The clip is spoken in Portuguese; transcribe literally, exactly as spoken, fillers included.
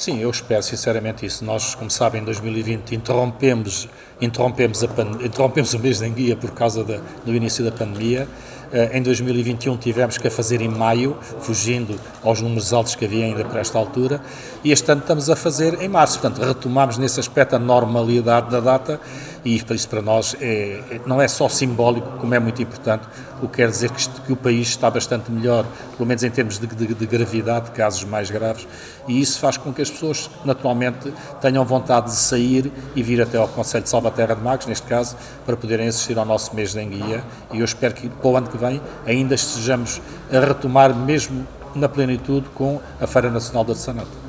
Sim, eu espero sinceramente isso. Nós, como sabem, em dois mil e vinte interrompemos, interrompemos, a pan, interrompemos o mês de enguia por causa da, do início da pandemia. Em dois mil e vinte e um tivemos que a fazer em maio, fugindo aos números altos que havia ainda para esta altura, e este ano estamos a fazer em março. Portanto, retomamos nesse aspecto a normalidade da data, e isso para nós é, não é só simbólico, como é muito importante, o que quer dizer que, que o país está bastante melhor, pelo menos em termos de, de, de gravidade, de casos mais graves, e isso faz com que as pessoas, naturalmente, tenham vontade de sair e vir até ao Concelho de Salvaterra de Magos, neste caso, para poderem assistir ao nosso mês de enguia, e eu espero que para o ano que vem ainda estejamos a retomar mesmo na plenitude com a Feira Nacional de Artesanato.